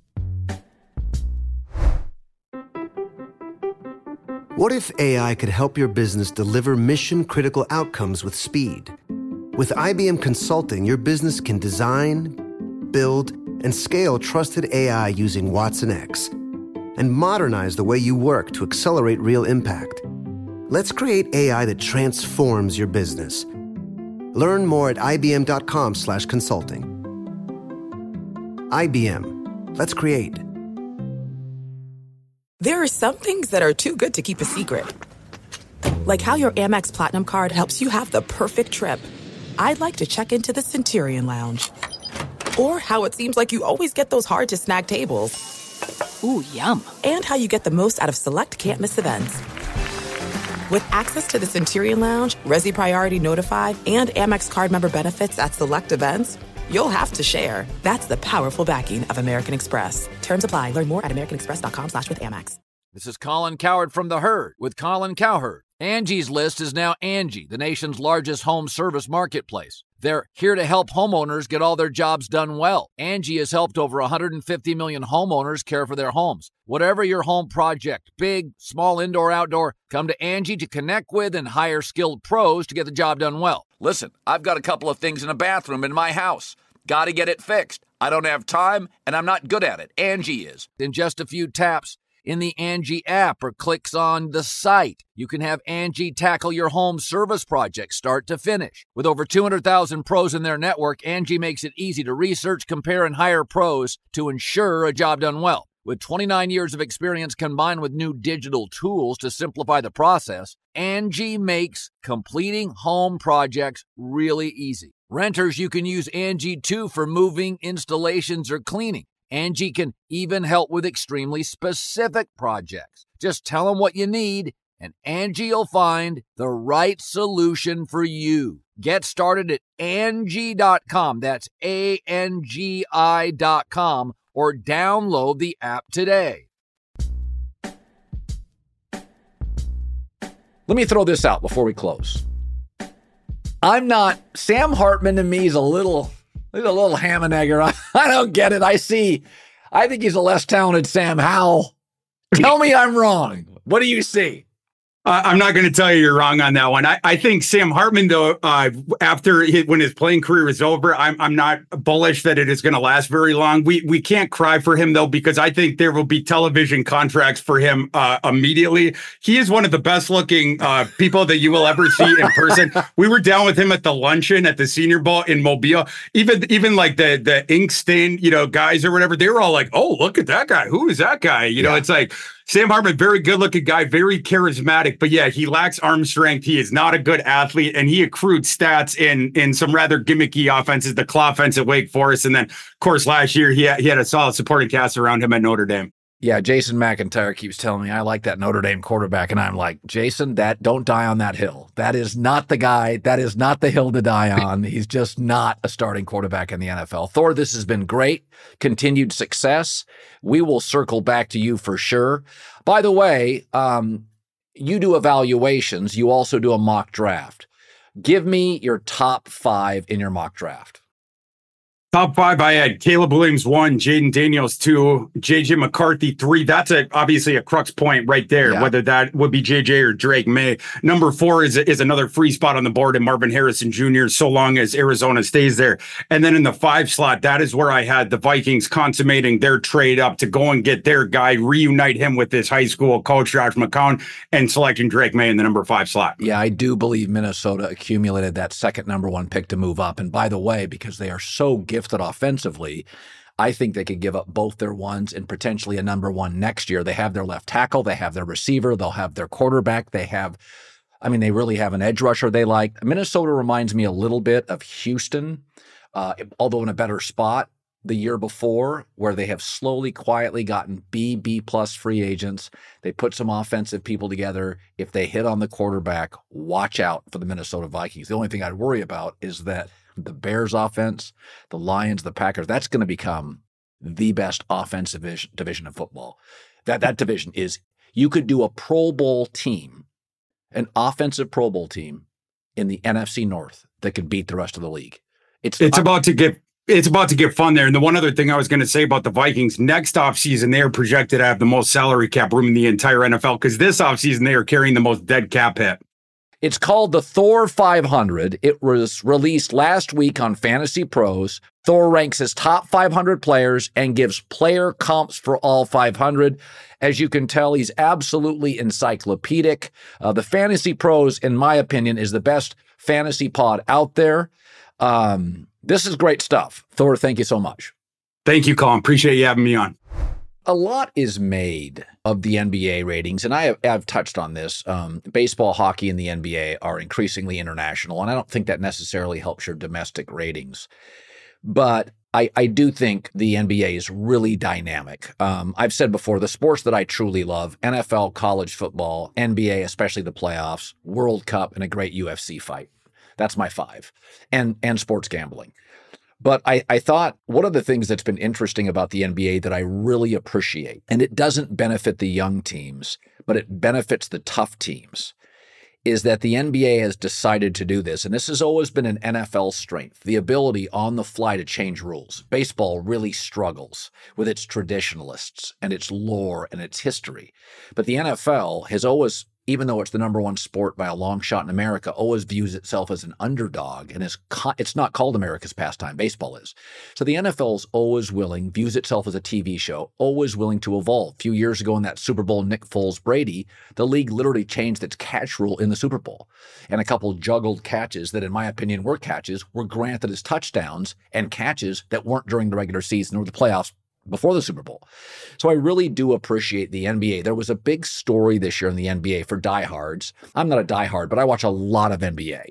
What if AI could help your business deliver mission-critical outcomes with speed? With IBM Consulting, your business can design, build, and scale trusted AI using Watson X, and modernize the way you work to accelerate real impact. Let's create AI that transforms your business. Learn more at ibm.com/consulting. IBM. Let's create. There are some things that are too good to keep a secret. Like how your Amex Platinum card helps you have the perfect trip. I'd like to check into the Centurion Lounge. Or how it seems like you always get those hard-to-snag tables. Ooh, yum. And how you get the most out of select can't-miss events. With access to the Centurion Lounge, Resi Priority Notified, and Amex card member benefits at select events, you'll have to share. That's the powerful backing of American Express. Terms apply. Learn more at americanexpress.com/withAmex. This is Colin Cowherd from The Herd with Colin Cowherd. Angie's List is now Angie, the nation's largest home service marketplace. They're here to help homeowners get all their jobs done well. Angie has helped over 150 million homeowners care for their homes. Whatever your home project, big, small, indoor, outdoor, come to Angie to connect with and hire skilled pros to get the job done well. Listen, I've got a couple of things in a bathroom in my house. Got to get it fixed. I don't have time, and I'm not good at it. Angie is. In just a few taps, in the Angie app or clicks on the site. You can have Angie tackle your home service project start to finish. With over 200,000 pros in their network, Angie makes it easy to research, compare, and hire pros to ensure a job done well. With 29 years of experience combined with new digital tools to simplify the process, Angie makes completing home projects really easy. Renters, you can use Angie too for moving, installations, or cleaning. Angie can even help with extremely specific projects. Just tell them what you need, and Angie will find the right solution for you. Get started at Angie.com. That's ANGI.com, or download the app today. Let me throw this out before we close. Sam Hartman to me is a little ham and egger. I don't get it. I think he's a less talented Sam Howell. Tell me I'm wrong. What do you see? I'm not going to tell you you're wrong on that one. I think Sam Hartman, though, when his playing career is over, I'm not bullish that it is going to last very long. We can't cry for him, though, because I think there will be television contracts for him immediately. He is one of the best looking people that you will ever see in person. We were down with him at the luncheon at the Senior Bowl in Mobile. Even like the ink stain, guys or whatever, they were all like, "Oh, look at that guy. Who is that guy?" It's like, Sam Hartman, very good-looking guy, very charismatic, but yeah, he lacks arm strength. He is not a good athlete, and he accrued stats in some rather gimmicky offenses, the claw offense at Wake Forest, and then, of course, last year he had a solid supporting cast around him at Notre Dame. Yeah, Jason McIntyre keeps telling me I like that Notre Dame quarterback, and I'm like, Jason, don't die on that hill. That is not the guy. That is not the hill to die on. He's just not a starting quarterback in the NFL. Thor, this has been great. Continued success. We will circle back to you for sure. By the way, you do evaluations. You also do a mock draft. Give me your top 5 in your mock draft. Top 5, I had Caleb Williams 1, Jaden Daniels 2, JJ McCarthy 3. That's obviously a crux point right there, whether that would be JJ or Drake May. Number 4 is another free spot on the board in Marvin Harrison Jr., so long as Arizona stays there. And then in the 5 slot, that is where I had the Vikings consummating their trade up to go and get their guy, reunite him with his high school coach, Josh McCown, and selecting Drake May in the number 5 slot. Yeah, I do believe Minnesota accumulated that second number 1 pick to move up. And by the way, because they are so gifted offensively, I think they could give up both their ones and potentially a number 1 next year. They have their left tackle, they have their receiver, they'll have their quarterback, they really have an edge rusher they like. Minnesota reminds me a little bit of Houston, although in a better spot the year before, where they have slowly, quietly gotten B plus free agents. They put some offensive people together. If they hit on the quarterback, watch out for the Minnesota Vikings. The only thing I'd worry about is that the Bears offense, the Lions, the Packers, that's going to become the best offensive division of football. That division is, you could do a Pro Bowl team, an offensive Pro Bowl team in the NFC North that could beat the rest of the league. It's about to get fun there. And the one other thing I was going to say about the Vikings, next offseason, they are projected to have the most salary cap room in the entire NFL, because this offseason they are carrying the most dead cap hit. It's called the Thor 500. It was released last week on Fantasy Pros. Thor ranks his top 500 players and gives player comps for all 500. As you can tell, he's absolutely encyclopedic. The Fantasy Pros, in my opinion, is the best fantasy pod out there. This is great stuff. Thor, thank you so much. Thank you, Colin. Appreciate you having me on. A lot is made of the NBA ratings, and I've touched on this. Baseball, hockey, and the NBA are increasingly international, and I don't think that necessarily helps your domestic ratings. But I do think the NBA is really dynamic. I've said before, the sports that I truly love, NFL, college football, NBA, especially the playoffs, World Cup, and a great UFC fight. That's my 5. And sports gambling. But I thought one of the things that's been interesting about the NBA that I really appreciate, and it doesn't benefit the young teams, but it benefits the tough teams, is that the NBA has decided to do this. And this has always been an NFL strength, the ability on the fly to change rules. Baseball really struggles with its traditionalists and its lore and its history. But the NFL has always even though it's the number one sport by a long shot in America, always views itself as an underdog, and it's not called America's pastime. Baseball is. So the NFL's always views itself as a TV show, always willing to evolve. A few years ago in that Super Bowl, Nick Foles-Brady, the league literally changed its catch rule in the Super Bowl. And a couple juggled catches that, in my opinion, were catches, were granted as touchdowns, and catches that weren't during the regular season or the playoffs before the Super Bowl. So I really do appreciate the NBA. There was a big story this year in the NBA for diehards. I'm not a diehard, but I watch a lot of NBA.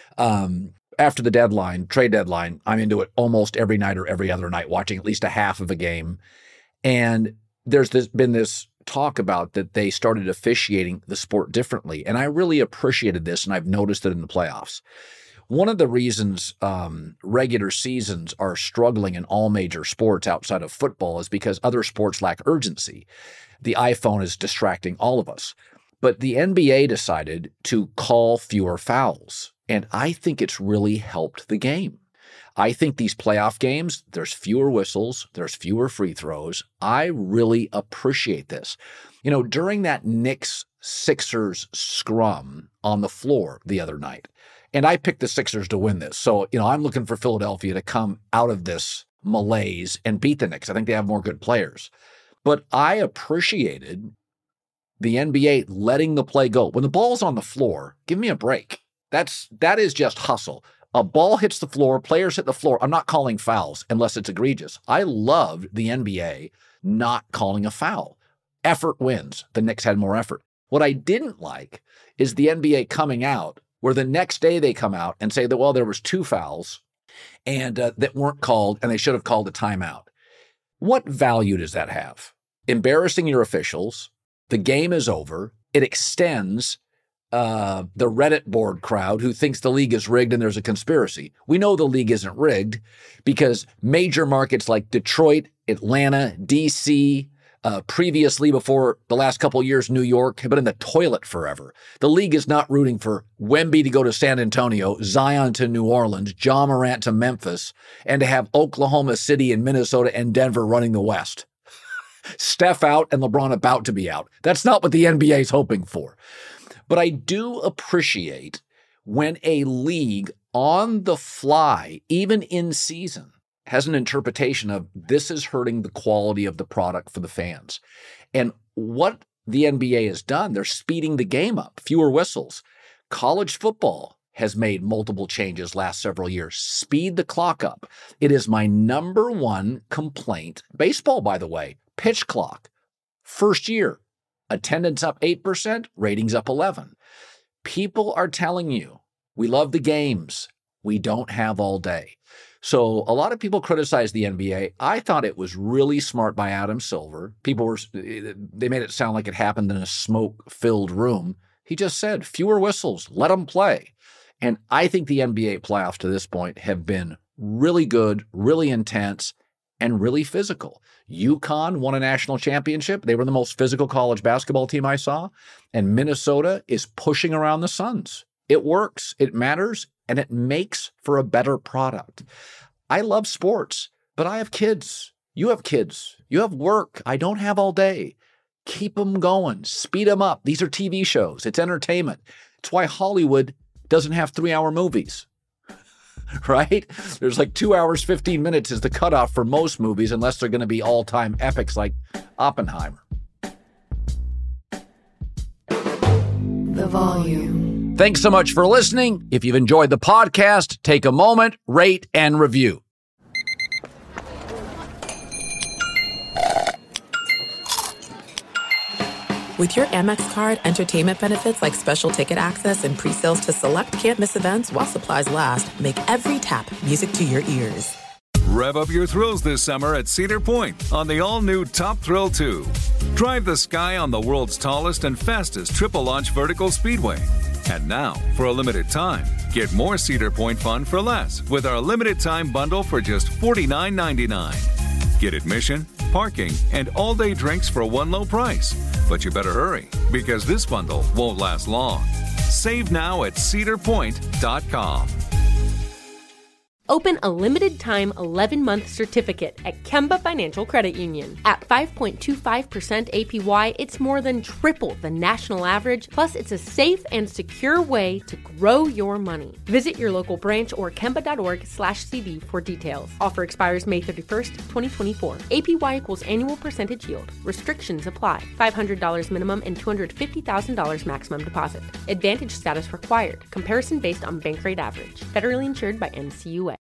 After the trade deadline, I'm into it almost every night or every other night, watching at least a half of a game. And there's been this talk about that they started officiating the sport differently. And I really appreciated this, and I've noticed it in the playoffs. One of the reasons regular seasons are struggling in all major sports outside of football is because other sports lack urgency. The iPhone is distracting all of us. But the NBA decided to call fewer fouls, and I think it's really helped the game. I think these playoff games, there's fewer whistles, there's fewer free throws. I really appreciate this. During that Knicks-Sixers scrum on the floor the other night, and I picked the Sixers to win this. So, I'm looking for Philadelphia to come out of this malaise and beat the Knicks. I think they have more good players. But I appreciated the NBA letting the play go. When the ball's on the floor, give me a break. That is just hustle. A ball hits the floor, players hit the floor. I'm not calling fouls unless it's egregious. I loved the NBA not calling a foul. Effort wins. The Knicks had more effort. What I didn't like is the NBA coming out where the next day they come out and say that, well, there was 2 fouls and that weren't called, and they should have called a timeout. What value does that have? Embarrassing your officials. The game is over. It extends the Reddit board crowd who thinks the league is rigged and there's a conspiracy. We know the league isn't rigged because major markets like Detroit, Atlanta, D.C., previously, before the last couple of years, New York, have been in the toilet forever. The league is not rooting for Wemby to go to San Antonio, Zion to New Orleans, Ja Morant to Memphis, and to have Oklahoma City and Minnesota and Denver running the West. Steph out and LeBron about to be out. That's not what the NBA is hoping for. But I do appreciate when a league on the fly, even in season, has an interpretation of this is hurting the quality of the product for the fans. And what the NBA has done, they're speeding the game up, fewer whistles. College football has made multiple changes last several years. Speed the clock up. It is my number one complaint. Baseball, by the way, pitch clock. First year, attendance up 8%, ratings up 11%. People are telling you, we love the games. We don't have all day. So a lot of people criticize the NBA. I thought it was really smart by Adam Silver. They made it sound like it happened in a smoke-filled room. He just said, fewer whistles, let them play. And I think the NBA playoffs to this point have been really good, really intense, and really physical. UConn won a national championship. They were the most physical college basketball team I saw. And Minnesota is pushing around the Suns. It works, it matters, and it makes for a better product. I love sports, but I have kids. You have kids. You have work. I don't have all day. Keep them going. Speed them up. These are TV shows. It's entertainment. It's why Hollywood doesn't have 3-hour movies, right? There's like 2 hours, 15 minutes is the cutoff for most movies, unless they're going to be all-time epics like Oppenheimer. The Volume. Thanks so much for listening. If you've enjoyed the podcast, take a moment, rate, and review. With your Amex card, entertainment benefits like special ticket access and pre-sales to select can't-miss events while supplies last make every tap music to your ears. Rev up your thrills this summer at Cedar Point on the all-new Top Thrill 2. Drive the sky on the world's tallest and fastest triple-launch vertical speedway. And now, for a limited time, get more Cedar Point fun for less with our limited-time bundle for just $49.99. Get admission, parking, and all-day drinks for one low price. But you better hurry, because this bundle won't last long. Save now at cedarpoint.com. Open a limited-time 11-month certificate at Kemba Financial Credit Union. At 5.25% APY, it's more than triple the national average, plus it's a safe and secure way to grow your money. Visit your local branch or kemba.org/CD for details. Offer expires May 31st, 2024. APY equals annual percentage yield. Restrictions apply. $500 minimum and $250,000 maximum deposit. Advantage status required. Comparison based on bank rate average. Federally insured by NCUA.